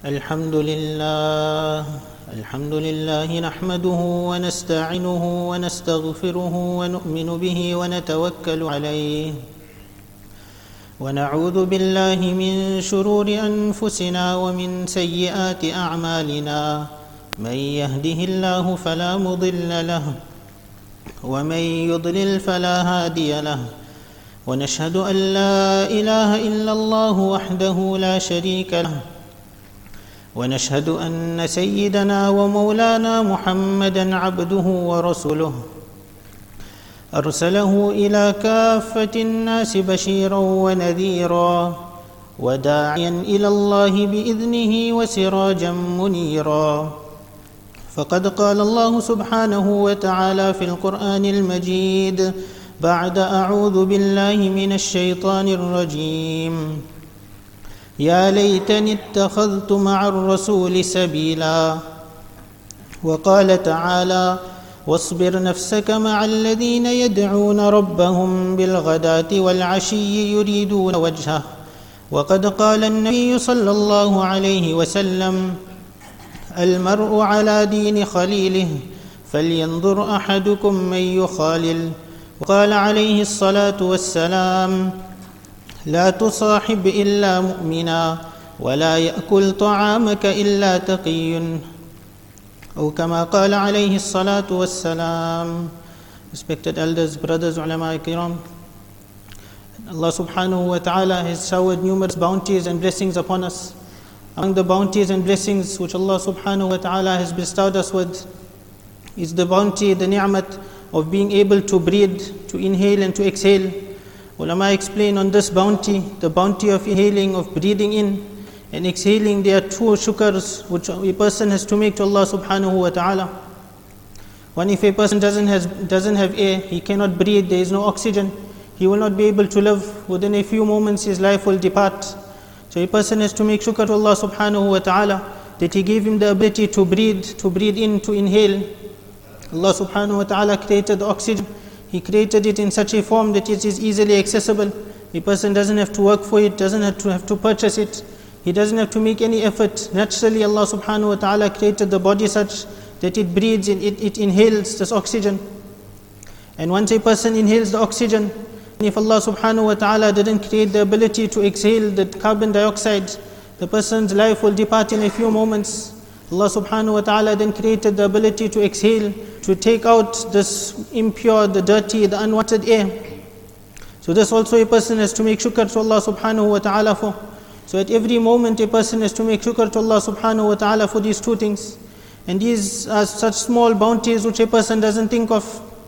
الحمد لله نحمده ونستعينه ونستغفره ونؤمن به ونتوكل عليه ونعوذ بالله من شرور أنفسنا ومن سيئات أعمالنا من يهده الله فلا مضل له ومن يضلل فلا هادي له ونشهد أن لا إله إلا الله وحده لا شريك له ونشهد أن سيدنا ومولانا محمدًا عبده ورسوله أرسله إلى كافة الناس بشيرًا ونذيرًا وداعيًا إلى الله بإذنه وسراجًا منيرًا فقد قال الله سبحانه وتعالى في القرآن المجيد بعد أعوذ بالله من الشيطان الرجيم يا ليتني اتخذت مع الرسول سبيلا وقال تعالى واصبر نفسك مع الذين يدعون ربهم بالغداة والعشي يريدون وجهه وقد قال النبي صلى الله عليه وسلم المرء على دين خليله فلينظر أحدكم من يخالل وقال عليه الصلاة والسلام لا تصاحب إلا مؤمنا ولا يأكل طعامك إلا تقي أو كما قال عليه الصلاة والسلام. Respected elders, brothers, ulama kiram, Allah subhanahu wa ta'ala has showered numerous bounties and blessings upon us. Among the bounties and blessings which Allah subhanahu wa ta'ala has bestowed us with is the bounty, the ni'mat of being able to breathe, to inhale and to exhale. Ulama explain on this bounty, the bounty of inhaling, of breathing in and exhaling. There are two shukrs which a person has to make to Allah subhanahu wa ta'ala. One, if a person doesn't have air, he cannot breathe, there is no oxygen, he will not be able to live. Within a few moments his life will depart. So a person has to make shukr to Allah subhanahu wa ta'ala that He gave him the ability to breathe in, to inhale. Allah subhanahu wa ta'ala created the oxygen. He created it in such a form that it is easily accessible. A person doesn't have to work for it, doesn't have to purchase it. He doesn't have to make any effort. Naturally, Allah subhanahu wa ta'ala created the body such that it breathes and it inhales this oxygen. And once a person inhales the oxygen, if Allah subhanahu wa ta'ala didn't create the ability to exhale the carbon dioxide, the person's life will depart in a few moments. Allah subhanahu wa ta'ala then created the ability to exhale, to take out this impure, the dirty, the unwanted air. So this also a person has to make shukr to Allah subhanahu wa ta'ala for. So at every moment a person has to make shukr to Allah subhanahu wa ta'ala for these two things. And these are such small bounties which a person doesn't think of,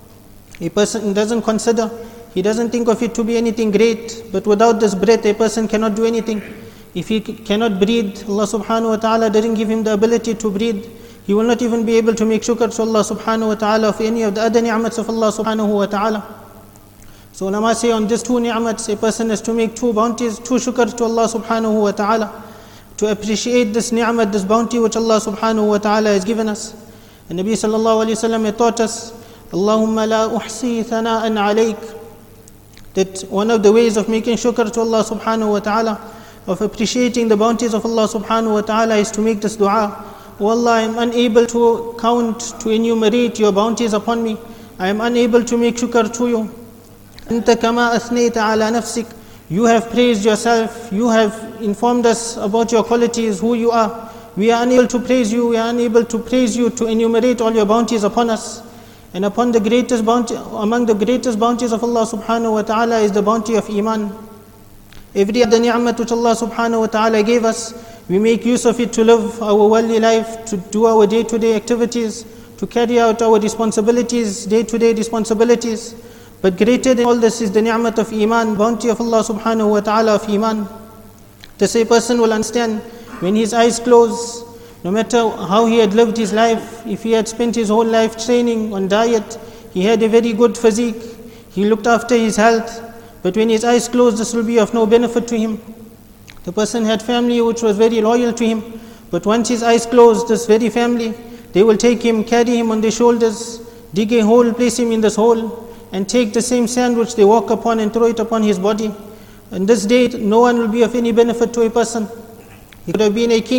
a person doesn't consider, he doesn't think of it to be anything great. But without this breath a person cannot do anything. If he cannot breathe, Allah subhanahu wa ta'ala didn't give him the ability to breathe, he will not even be able to make shukr to Allah subhanahu wa ta'ala for any of the other ni'mats of Allah subhanahu wa ta'ala. So ulama say on these two ni'mats, a person has to make two bounties, two shukr to Allah subhanahu wa ta'ala, to appreciate this ni'mat, this bounty which Allah subhanahu wa ta'ala has given us. And Nabi sallallahu alayhi wa sallam had taught us, Allahumma la uhsi thana'an alayk, that one of the ways of making shukr to Allah subhanahu wa ta'ala, of appreciating the bounties of Allah subhanahu wa ta'ala, is to make this dua. Oh Allah, I am unable to count, to enumerate your bounties upon me. I am unable to make shukr to you. Anta kama athnayta ala nafsik. You have praised yourself. You have informed us about your qualities, who you are. We are unable to praise you. We are unable to praise you, to enumerate all your bounties upon us. And upon the greatest bounty, among the greatest bounties of Allah subhanahu wa ta'ala is the bounty of iman. Every other ni'mat which Allah subhanahu wa ta'ala gave us, we make use of it to live our worldly life, to do our day-to-day activities, to carry out our responsibilities, day-to-day responsibilities. But greater than all this is the ni'mat of iman, bounty of Allah subhanahu wa ta'ala of iman. This a person will understand when his eyes close, no matter how he had lived his life, if he had spent his whole life training on diet, he had a very good physique, he looked after his health, but when his eyes closed, this will be of no benefit to him. The person had family which was very loyal to him, but once his eyes closed, this very family, they will take him, carry him on their shoulders, dig a hole, place him in this hole, and take the same sand which they walk upon and throw it upon his body. On this day, no one will be of any benefit to a person. He could have been a king,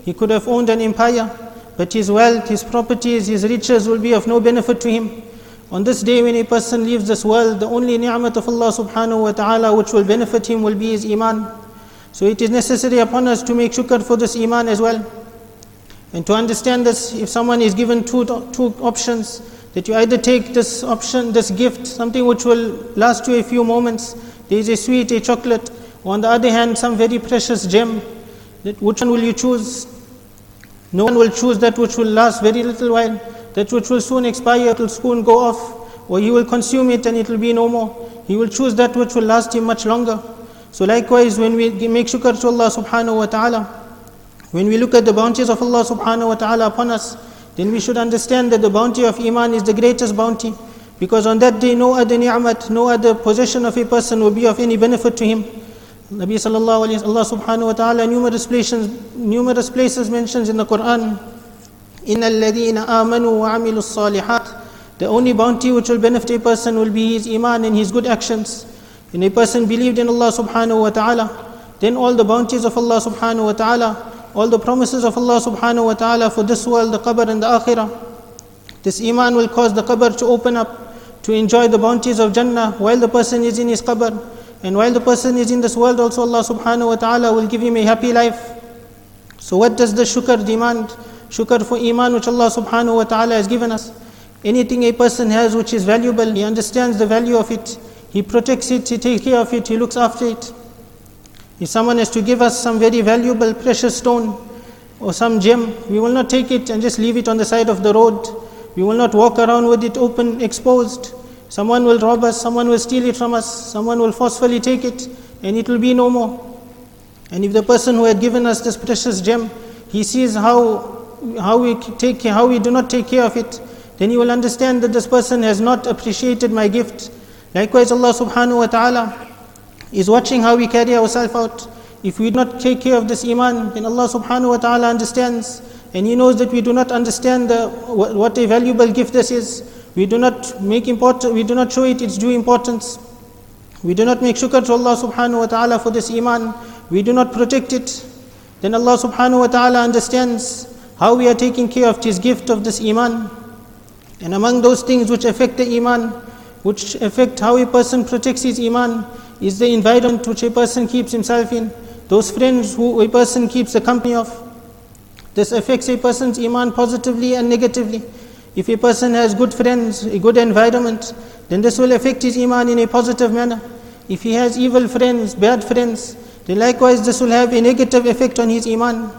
he could have owned an empire, but his wealth, his properties, his riches will be of no benefit to him. On this day when a person leaves this world, the only ni'mat of Allah subhanahu wa ta'ala which will benefit him will be his iman. So it is necessary upon us to make shukr for this iman as well. And to understand this, if someone is given two options, that you either take this option, this gift, something which will last you a few moments, there is a sweet, a chocolate, or on the other hand, some very precious gem, which one will you choose? No one will choose that which will last very little while, that which will soon expire, it will soon go off, or he will consume it and it will be no more. He will choose that which will last him much longer. So likewise, when we make shukr to Allah subhanahu wa ta'ala, when we look at the bounties of Allah subhanahu wa ta'ala upon us, then we should understand that the bounty of iman is the greatest bounty, because on that day no other ni'mat, no other possession of a person will be of any benefit to him. Nabi sallallahu alayhi wa sallam, Allah subhanahu wa ta'ala numerous places mentions in the Quran, إِنَّ الَّذِينَ آمَنُوا وَعَمِلُوا الصَّالِحَاتِ. The only bounty which will benefit a person will be his iman and his good actions. When a person believed in Allah subhanahu wa ta'ala, then all the bounties of Allah subhanahu wa ta'ala, all the promises of Allah subhanahu wa ta'ala for this world, the qabr and the akhirah, this iman will cause the qabr to open up, to enjoy the bounties of Jannah while the person is in his qabr. And while the person is in this world also, Allah subhanahu wa ta'ala will give him a happy life. So what does the shukr demand? Shukr for iman which Allah subhanahu wa ta'ala has given us. Anything a person has which is valuable, he understands the value of it, he protects it, he takes care of it, he looks after it. If someone has to give us some very valuable precious stone or some gem, we will not take it and just leave it on the side of the road. We will not walk around with it open, exposed. Someone will rob us, someone will steal it from us, someone will forcefully take it, and it will be no more. And if the person who had given us this precious gem, he sees how we do not take care of it, then he will understand that this person has not appreciated my gift. Likewise, Allah subhanahu wa ta'ala is watching how we carry ourselves out. If we do not take care of this iman, then Allah subhanahu wa ta'ala understands, and He knows that we do not understand what a valuable gift this is. We do not show it its due importance. We do not make shukr to Allah subhanahu wa ta'ala for this iman. We do not protect it. Then Allah subhanahu wa ta'ala understands how we are taking care of His gift of this iman. And among those things which affect the iman, which affect how a person protects his iman, is the environment which a person keeps himself in, those friends who a person keeps the company of. This affects a person's iman positively and negatively. If a person has good friends, a good environment, then this will affect his iman in a positive manner. If he has evil friends, bad friends, then likewise this will have a negative effect on his iman.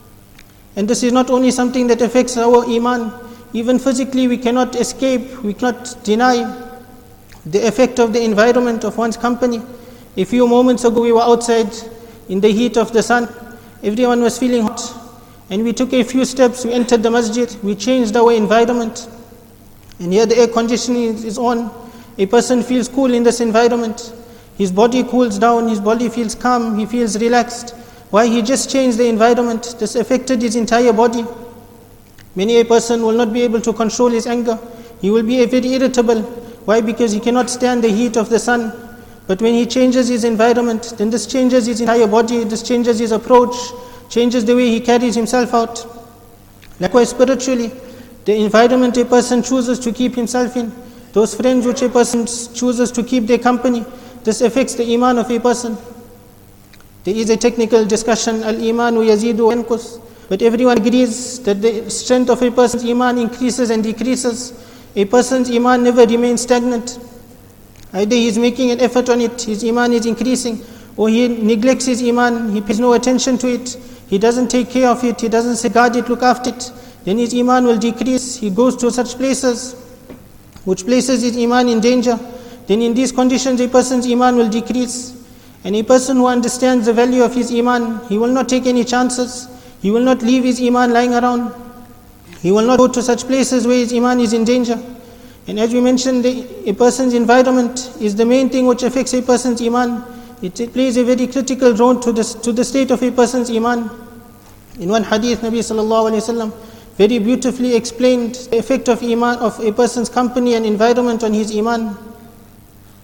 And this is not only something that affects our iman, even physically we cannot escape, we cannot deny the effect of the environment of one's company. A few moments ago we were outside in the heat of the sun, everyone was feeling hot, and we took a few steps, we entered the masjid, we changed our environment, and here the air conditioning is on. A person feels cool in this environment, his body cools down, his body feels calm, he feels relaxed. Why? He just changed the environment. This affected his entire body. Many a person will not be able to control his anger, he will be very irritable. Why? Because he cannot stand the heat of the sun. But when he changes his environment, then this changes his entire body, this changes his approach, changes the way he carries himself out. Likewise spiritually, the environment a person chooses to keep himself in, those friends which a person chooses to keep their company, this affects the iman of a person. There is a technical discussion, al-imanu yazidu wa yanqus, but everyone agrees that the strength of a person's iman increases and decreases. A person's iman never remains stagnant. Either he is making an effort on it, his iman is increasing, or he neglects his iman, he pays no attention to it, he doesn't take care of it, he doesn't safeguard it, look after it, then his iman will decrease. He goes to such places which places his iman in danger. Then in these conditions a person's iman will decrease. And a person who understands the value of his iman, he will not take any chances, he will not leave his iman lying around, he will not go to such places where his iman is in danger. And as we mentioned, a person's environment is the main thing which affects a person's iman. It plays a very critical role to the state of a person's iman. In one hadith, Nabi sallallahu alayhi wa sallam very beautifully explained the effect of iman, of a person's company and environment on his iman.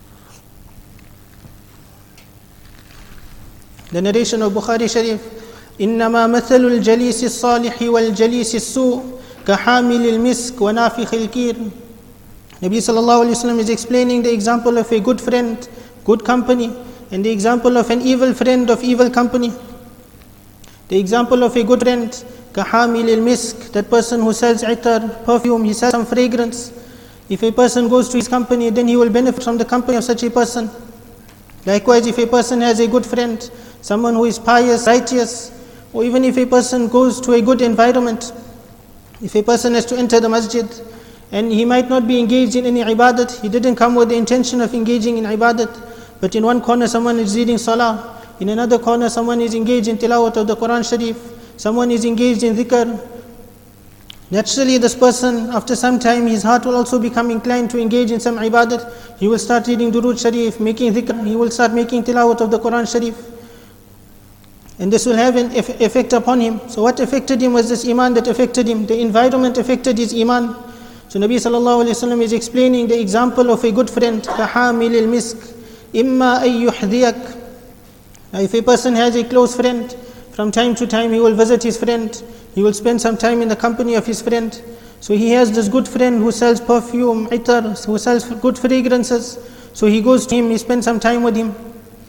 The narration of Bukhari Sharif, إنما مثل الجليس الصالح والجليس السوء كحامل المسك ونافخ الكير. Nabi sallallahu alayhi wa sallam is explaining the example of a good friend, good company, and the example of an evil friend of evil company. The example of a good friend, كحامل المسك, that person who sells itar, perfume, he sells some fragrance. If a person goes to his company, then he will benefit from the company of such a person. Likewise, if a person has a good friend, someone who is pious, righteous, or even if a person goes to a good environment, if a person has to enter the masjid and he might not be engaged in any ibadat, he didn't come with the intention of engaging in ibadat, but in one corner someone is reading salah, in another corner someone is engaged in tilawat of the Quran Sharif, someone is engaged in dhikr. Naturally this person, after some time, his heart will also become inclined to engage in some ibadat. He will start reading Durood Sharif, making dhikr, he will start making tilawat of the Quran Sharif. And this will have an effect upon him. So what affected him was this iman that affected him. The environment affected his iman. So Nabi sallallahu alayhi wa sallam is explaining the example of a good friend. كَحَامِلِ الْمِسْكِ إِمَّا أَن يُحْذِيَكَ. Now if a person has a close friend, from time to time he will visit his friend. He will spend some time in the company of his friend. So he has this good friend who sells perfume, itar, who sells good fragrances. So he goes to him, he spends some time with him.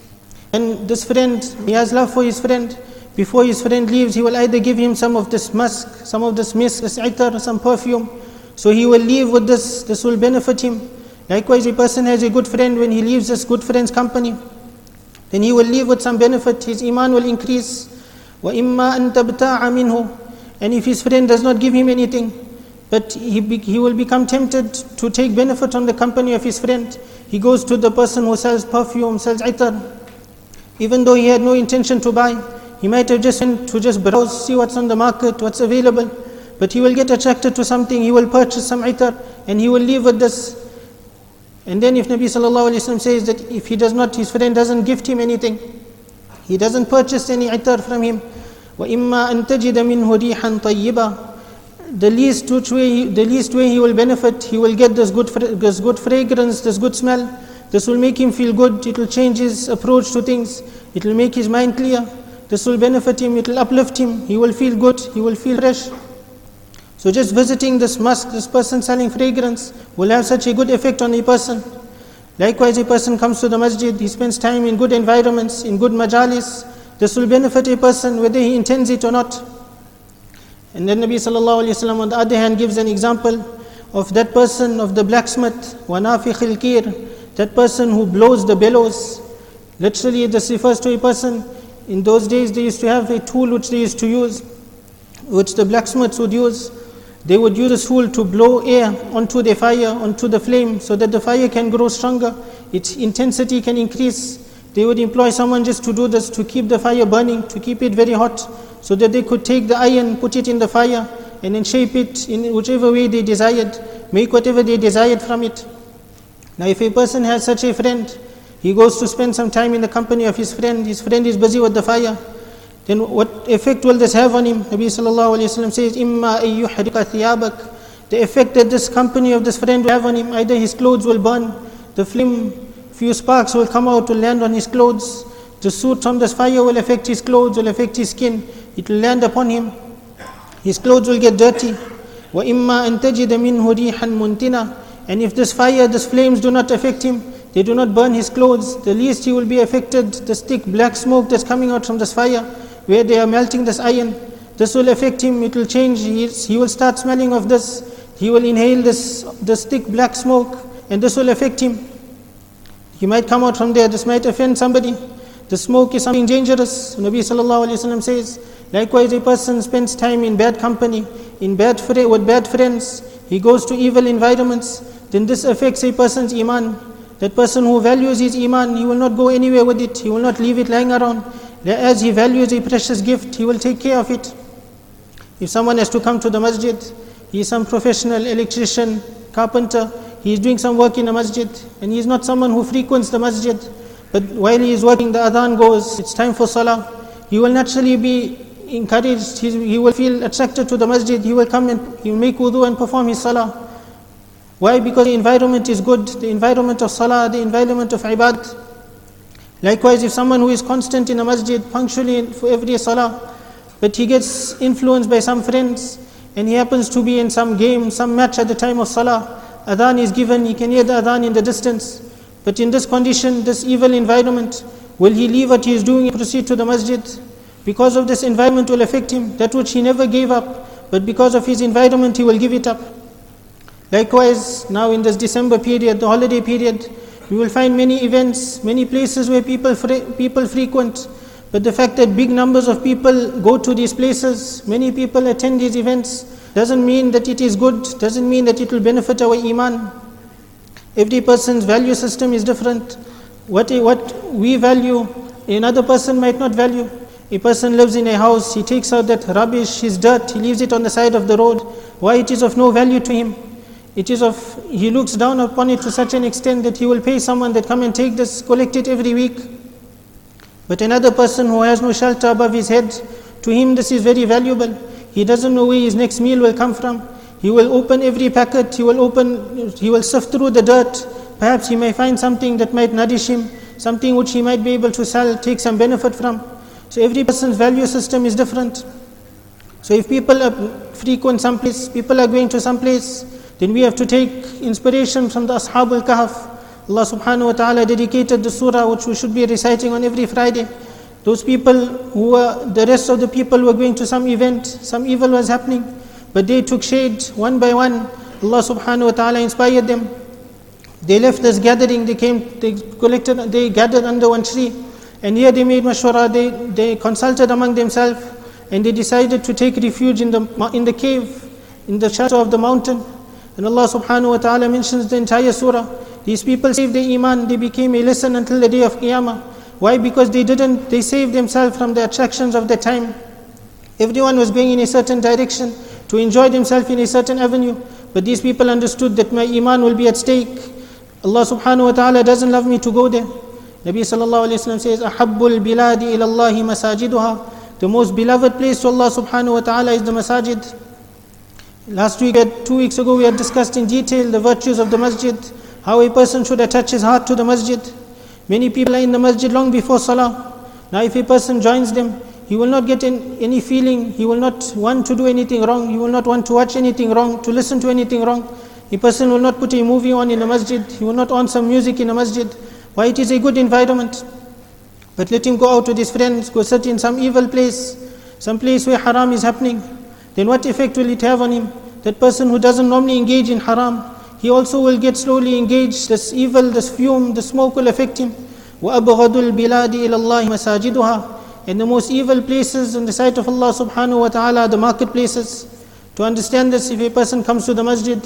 And this friend, he has love for his friend. Before his friend leaves, he will either give him some of this musk, some of this misk, this itar, some perfume. So he will leave with this will benefit him. Likewise, a person has a good friend, when he leaves this good friend's company, then he will leave with some benefit, his iman will increase. وَإِمَّا أَن تَبْتَاعَ مِنْهُ. And if his friend does not give him anything, but he will become tempted to take benefit from the company of his friend, he goes to the person who sells perfume, sells itar. Even though he had no intention to buy, he might have just went to just browse, see what's on the market, what's available. But he will get attracted to something, he will purchase some itar, and he will leave with this. And then if Nabi sallallahu alayhi wa sallam says that if he does not, his friend doesn't gift him anything, he doesn't purchase any itar from him, وَإِمَّا أَن تَجِدَ مِنْهُ رِيحًا طَيِّبًا. The least way he will benefit, he will get this good fragrance, this good smell. This will make him feel good, it will change his approach to things, it will make his mind clear, this will benefit him, it will uplift him, he will feel good, he will feel fresh. So just visiting this mosque, this person selling fragrance, will have such a good effect on a person. Likewise, a person comes to the masjid, he spends time in good environments, in good majalis, this will benefit a person whether he intends it or not. And then Nabi sallallahu alayhi wa sallam on the other hand gives an example of that person, of the blacksmith, وَنَافِخِ الْكِيرِ, that person who blows the bellows. Literally this refers to a person, in those days they used to have a tool which they used to use, which the blacksmiths would use. They would use this tool to blow air onto the fire, onto the flame, so that the fire can grow stronger, its intensity can increase. They would employ someone just to do this, to keep the fire burning, to keep it very hot, so that they could take the iron, put it in the fire, and then shape it in whichever way they desired, make whatever they desired from it. Now if a person has such a friend, he goes to spend some time in the company of his friend is busy with the fire, then what effect will this have on him? Nabi sallallahu alayhi wa sallam says, إِمَّا أَن يُحْرِقَ ثِيَابَكَ. The effect that this company of this friend will have on him, either his clothes will burn, the flame, few sparks will come out, will land on his clothes, the soot from this fire will affect his clothes, will affect his skin, it will land upon him, his clothes will get dirty. وَإِمَّا أَن تَجِدَ مِنْهُ رِيحًا مُنْتِنًا. And if this fire, these flames do not affect him, they do not burn his clothes, the least he will be affected, this thick black smoke that's coming out from this fire, where they are melting this iron, this will affect him, it will change, he will start smelling of this, he will inhale this thick black smoke, and this will affect him. He might come out from there, this might offend somebody. The smoke is something dangerous. Nabi sallallahu alayhi wa sallam says, likewise a person spends time in bad company, with bad friends, he goes to evil environments, then this affects a person's iman. That person who values his iman, he will not go anywhere with it, he will not leave it lying around. As he values a precious gift, he will take care of it. If someone has to come to the masjid, he is some professional electrician, carpenter, he is doing some work in the masjid, and he is not someone who frequents the masjid, but while he is working, the adhan goes, it's time for salah, he will naturally be encouraged, he will feel attracted to the masjid, he will come and he will make wudu and perform his salah. Why? Because the environment is good, the environment of salah, the environment of ibad. Likewise, if someone who is constant in a masjid, punctually for every salah, but he gets influenced by some friends, and he happens to be in some game, some match at the time of salah. Adhan is given, he can hear the adhan in the distance. But in this condition, this evil environment, will he leave what he is doing and proceed to the masjid? Because of this environment will affect him, that which he never gave up, but because of his environment he will give it up. Likewise, now in this December period, the holiday period, we will find many events, many places where people frequent. But the fact that big numbers of people go to these places, many people attend these events, doesn't mean that it is good, doesn't mean that it will benefit our iman. Every person's value system is different. What we value, another person might not value. A person lives in a house, he takes out that rubbish, his dirt, he leaves it on the side of the road. Why? It is of no value to him. He looks down upon it to such an extent that he will pay someone that come and take this, collect it every week. But another person who has no shelter above his head, to him this is very valuable. He doesn't know where his next meal will come from. He will open every packet, he will sift through the dirt. Perhaps he may find something that might nourish him, something which he might be able to sell, take some benefit from. So every person's value system is different. So if people frequent some place, people are going to some place, then we have to take inspiration from the Ashabul Kahf. Allah subhanahu wa ta'ala dedicated the surah which we should be reciting on every Friday. Those people the rest of the people were going to some event, some evil was happening, but they took shade one by one. Allah subhanahu wa ta'ala inspired them. They left this gathering, they gathered under one tree, and here they made mashwara, they consulted among themselves, and they decided to take refuge in the cave, in the shelter of the mountain. And Allah subhanahu wa ta'ala mentions the entire surah. These people saved their iman, they became a lesson until the day of Qiyamah. Why? Because they saved themselves from the attractions of the time. Everyone was going in a certain direction to enjoy themselves in a certain avenue. But these people understood that my iman will be at stake. Allah subhanahu wa ta'ala doesn't love me to go there. Nabi sallallahu alayhi wa sallam says, Ahabbul biladi ilallahi masajiduha. The most beloved place to Allah subhanahu wa ta'ala is the masajid. Last week, 2 weeks ago, we had discussed in detail the virtues of the masjid, how a person should attach his heart to the masjid. Many people are in the masjid long before salah. Now if a person joins them, he will not get any feeling, he will not want to do anything wrong, he will not want to watch anything wrong, to listen to anything wrong. A person will not put a movie on in the masjid, he will not on some music in the masjid. Why? It is a good environment. But let him go out with his friends, go sit in some evil place, some place where haram is happening. Then what effect will it have on him? That person who doesn't normally engage in haram, he also will get slowly engaged. This evil, this fume, the smoke will affect him. وَأَبْغَضُ الْبِلَادِ إِلَى اللَّهِ مَسَاجِدُهَا. And the most evil places in the sight of Allah subhanahu wa ta'ala are the marketplaces. To understand this, if a person comes to the masjid,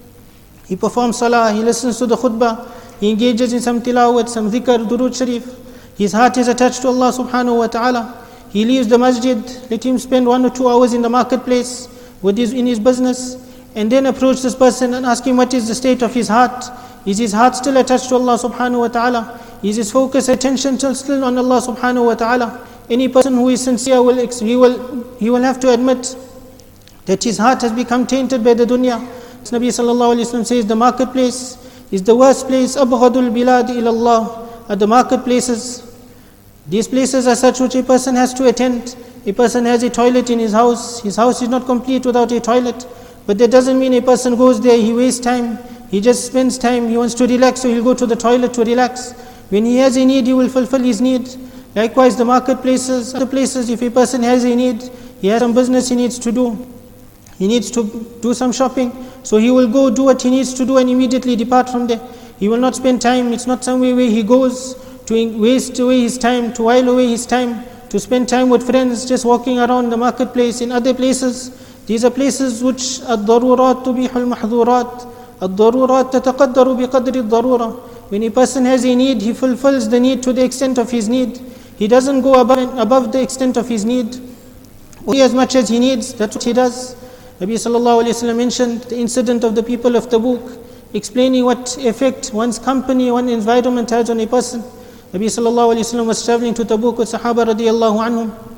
he performs salah, he listens to the khutbah, he engages in some tilawat, some dhikr, durood sharif, his heart is attached to Allah subhanahu wa ta'ala. He leaves the masjid, let him spend 1 or 2 hours in the marketplace in his business, and then approach this person and ask him what is the state of his heart. Is his heart still attached to Allah subhanahu wa ta'ala? Is his focus, attention still on Allah subhanahu wa ta'ala? Any person who is sincere, he will have to admit that his heart has become tainted by the dunya. Nabi sallallahu alayhi wa sallam says, the marketplace is the worst place. Abghadul bilad ilallah, are the marketplaces. These places are such which a person has to attend. A person has a toilet in his house is not complete without a toilet. But that doesn't mean a person goes there, he wastes time, he just spends time, he wants to relax, so he'll go to the toilet to relax. When he has a need, he will fulfill his need. Likewise, the marketplaces, other places, if a person has a need, he has some business he needs to do. He needs to do some shopping, so he will go do what he needs to do and immediately depart from there. He will not spend time, it's not somewhere where he goes to waste away his time, to while away his time, to spend time with friends, just walking around the marketplace. In other places, these are places which الضرورات تبيح المحظورات الضرورات تتقدر بقدر الضرورة. When a person has a need, he fulfills the need to the extent of his need. He doesn't go above the extent of his need. Only as much as he needs, that's what he does. Nabi sallallahu alayhi wa sallam mentioned the incident of the people of Tabuk, explaining what effect one's company, one's environment has on a person. Nabi sallallahu alayhi wa sallam was traveling to Tabuk with Sahaba radiallahu anhum.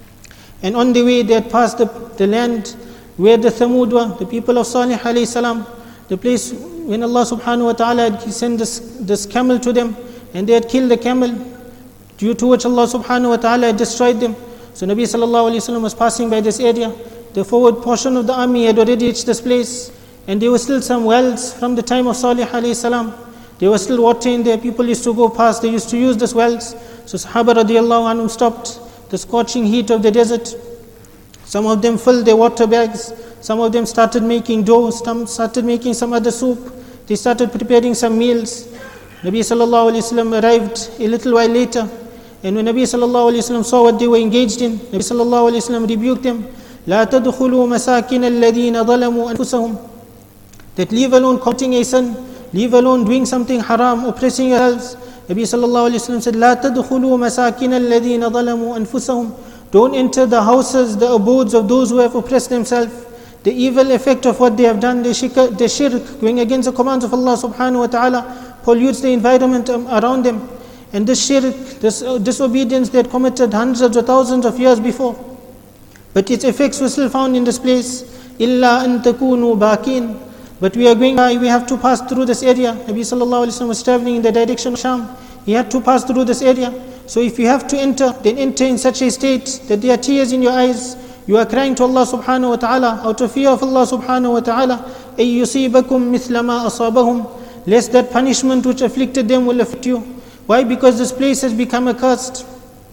And on the way they had passed the land where the Thamud were, the people of Salih alayhi salam, the place when Allah subhanahu wa ta'ala had sent this camel to them, and they had killed the camel, due to which Allah subhanahu wa ta'ala had destroyed them. So Nabi sallallahu alayhi wa sallam was passing by this area. The forward portion of the army had already reached this place, and there were still some wells from the time of Salih alayhi salam. There was still water in there. People used to go past. They used to use these wells. So Sahaba radiallahu anhum stopped the scorching heat of the desert. Some of them filled their water bags. Some of them started making dough. Some started making some other soup. They started preparing some meals. Nabi sallallahu alayhi wa sallam arrived a little while later. And when Nabi sallallahu alayhi wa sallam saw what they were engaged in, Nabi sallallahu alayhi wa sallam rebuked them. لا تدخلوا مساكن الذين ظلموا أنفسهم. That leave alone committing a sin, leave alone doing something haram, oppressing yourselves. Nabi sallallahu alayhi wa sallam said, لا تدخلوا مساكن الذين ظلموا أنفسهم. Don't enter the houses, the abodes of those who have oppressed themselves. The evil effect of what they have done, the shirk, going against the commands of Allah subhanahu wa ta'ala, pollutes the environment around them. And this shirk, this disobedience they had committed hundreds or thousands of years before. But its effects were still found in this place. إِلَّا أَن تَكُونُوا بَاكِينَ. But we are going by, we have to pass through this area. Nabi sallallahu alayhi wa sallam was traveling in the direction of Sham. He had to pass through this area. So if you have to enter, then enter in such a state that there are tears in your eyes. You are crying to Allah subhanahu wa ta'ala out of fear of Allah subhanahu wa ta'ala. أَن يُصِيبَكُم مِثْلَ مَا أَصَابَهُم. Lest that punishment which afflicted them will afflict you. Why? Because this place has become accursed.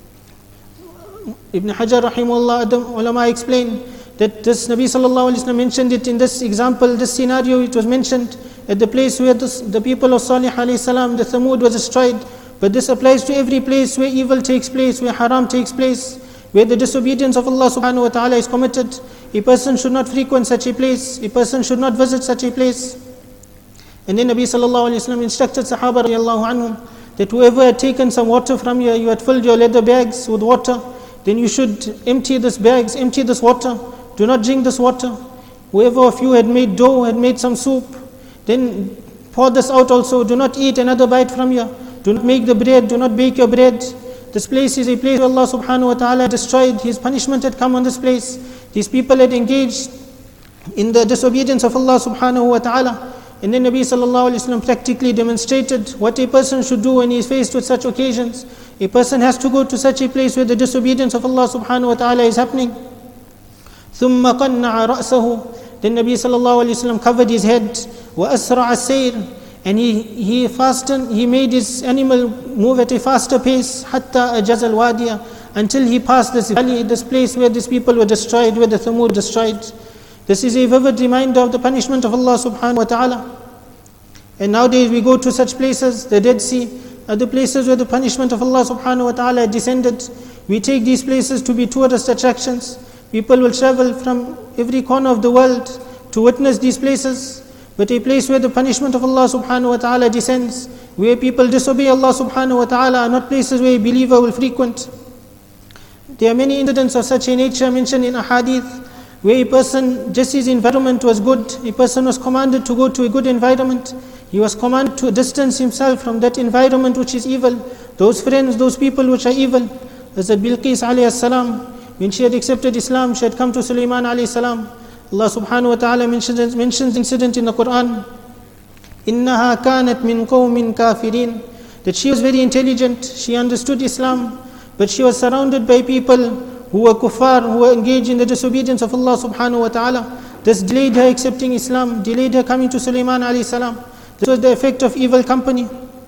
Ibn Hajar rahimahullah, the ulama explained that this Nabi sallallahu alayhi wa sallam mentioned it in this example, this scenario. It was mentioned at the place where the people of Salih alayhi salam, the Thamud, was destroyed. But this applies to every place where evil takes place, where haram takes place, where the disobedience of Allah subhanahu wa ta'ala is committed. A person should not frequent such a place. A person should not visit such a place. And then Nabi sallallahu alayhi wa sallam instructed Sahaba radiallahu anhum that whoever had taken some water from you, you had filled your leather bags with water, then you should empty these bags, empty this water. Do not drink this water. Whoever of you had made dough, had made some soup, then pour this out also. Do not eat another bite from here. Do not make the bread, do not bake your bread. This place is a place where Allah subhanahu wa ta'ala destroyed. His punishment had come on this place. These people had engaged in the disobedience of Allah subhanahu wa ta'ala. And then Nabi sallallahu alayhi wa sallam practically demonstrated what a person should do when he is faced with such occasions. A person has to go to such a place where the disobedience of Allah subhanahu wa ta'ala is happening. ثُمَّ قَنَّعَ رَأْسَهُ. Then Nabi sallallahu alayhi wa sallam covered his head. وَأَسْرَعَ السَّيْرِ. And he fastened, he made his animal move at a faster pace. حَتَّى أَجَزَ الْوَادِيَ. Until he passed this valley, this place where these people were destroyed, where the Thamud destroyed. This is a vivid reminder of the punishment of Allah subhanahu wa ta'ala. And nowadays we go to such places, the Dead Sea, other places where the punishment of Allah subhanahu wa ta'ala descended. We take these places to be tourist attractions. People will travel from every corner of the world to witness these places. But a place where the punishment of Allah subhanahu wa ta'ala descends, where people disobey Allah subhanahu wa ta'ala, are not places where a believer will frequent. There are many incidents of such a nature mentioned in a hadith, where a person, just his environment was good, a person was commanded to go to a good environment. He was commanded to distance himself from that environment which is evil, those friends, those people which are evil. As Bilqis alayhi salam, when she had accepted Islam, she had come to Sulaiman alayhi salam. Allah subhanahu wa ta'ala mentions the incident in the Quran. إِنَّهَا كَانَتْ مِنْ قَوْمٍ كَافِرِينَ. That she was very intelligent, she understood Islam, but she was surrounded by people who were kuffar, who were engaged in the disobedience of Allah subhanahu wa ta'ala. This delayed her accepting Islam, delayed her coming to Sulaiman alayhi salam. This was the effect of evil company.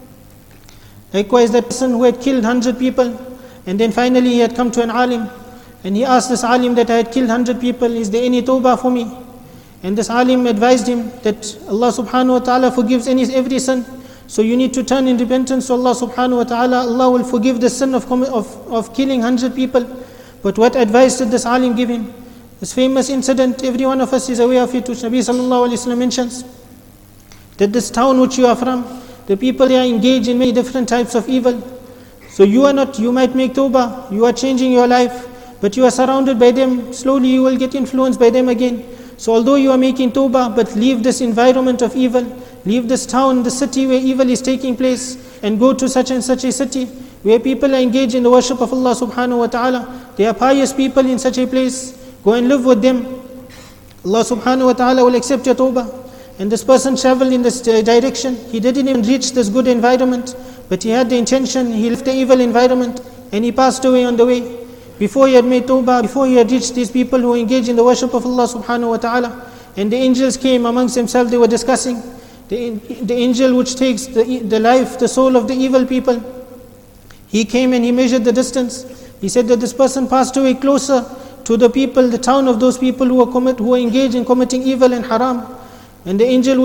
Likewise, that person who had killed 100 people, and then finally he had come to an alim, and he asked this alim that I had killed 100 people, is there any tawbah for me? And this alim advised him that Allah subhanahu wa ta'ala forgives every sin. So you need to turn in repentance to Allah subhanahu wa ta'ala. Allah will forgive the sin of killing 100 people. But what advice did this alim give him? This famous incident, every one of us is aware of it, which Nabi sallallahu alayhi wa sallam mentions. That this town which you are from, the people there are engaged in many different types of evil. So you might make tawbah, you are changing your life, but you are surrounded by them. Slowly you will get influenced by them again. So although you are making tawbah, but leave this environment of evil, leave this town, the city where evil is taking place, and go to such and such a city where people are engaged in the worship of Allah subhanahu wa ta'ala. They are pious people in such a place. Go and live with them. Allah subhanahu wa ta'ala will accept your tawbah. And this person traveled in this direction. He didn't even reach this good environment, but he had the intention, he left the evil environment, and he passed away on the way. before he had made tawbah, before he had reached these people who engage in the worship of Allah subhanahu wa ta'ala. And the angels came amongst themselves, they were discussing. The angel which takes the life, the soul of the evil people, he came and he measured the distance. He said that this person passed away closer to the people, the town of those people who were engaged in committing evil and haram. And the angel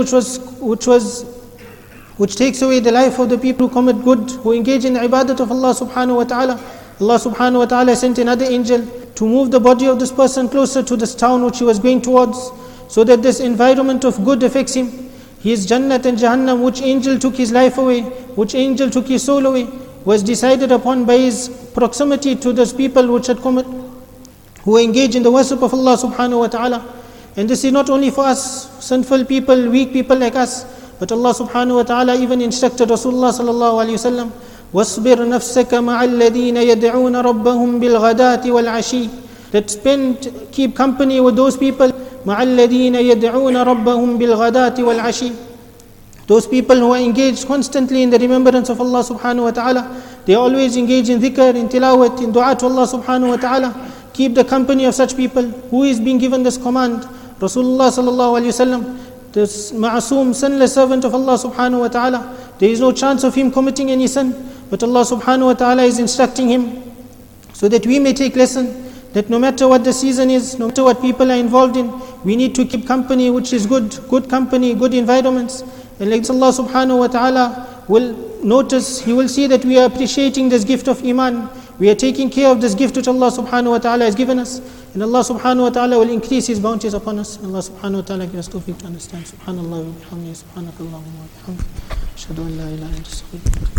which takes away the life of the people who commit good, who engage in the ibadat of Allah subhanahu wa ta'ala. Allah subhanahu wa ta'ala sent another angel to move the body of this person closer to this town which he was going towards, so that this environment of good affects him. His Jannat and Jahannam, which angel took his life away, which angel took his soul away, was decided upon by his proximity to those people who engage in the worship of Allah subhanahu wa ta'ala. And this is not only for us, sinful people, weak people like us, but Allah subhanahu wa ta'ala even instructed Rasulullah sallallahu alayhi wa sallam, وَاصْبِرْ نَفْسَكَ مَعَ الَّذِينَ يَدْعُونَ رَبَّهُمْ بِالْغَدَاةِ وَالْعَشِيِّ. That keep company with those people, مَعَ الَّذِينَ يَدْعُونَ رَبَّهُمْ بِالْغَدَاةِ وَالْعَشِيِّ. Those people who are engaged constantly in the remembrance of Allah subhanahu wa ta'ala, they always engage in dhikr, in tilawat, in dua to Allah subhanahu wa ta'ala. Keep the company of such people. Who is being given this command? Rasulullah sallallahu alayhi wa sallam, this ma'asum, sinless servant of Allah subhanahu wa ta'ala. There is no chance of him committing any sin, but Allah subhanahu wa ta'ala is instructing him so that we may take lesson, that no matter what the season is, no matter what people are involved in, we need to keep company which is good company, good environments. And like Allah subhanahu wa ta'ala will notice, He will see that we are appreciating this gift of Iman. We are taking care of this gift which Allah subhanahu wa ta'ala has given us. And Allah subhanahu wa ta'ala will increase His bounties upon us. And Allah subhanahu wa ta'ala give us tawfiq to understand. Subhanallah wa bihamdihi, subhanakallahumma wa bihamdihi. Ashhadu an la ilaha illa anta astaghfiruka.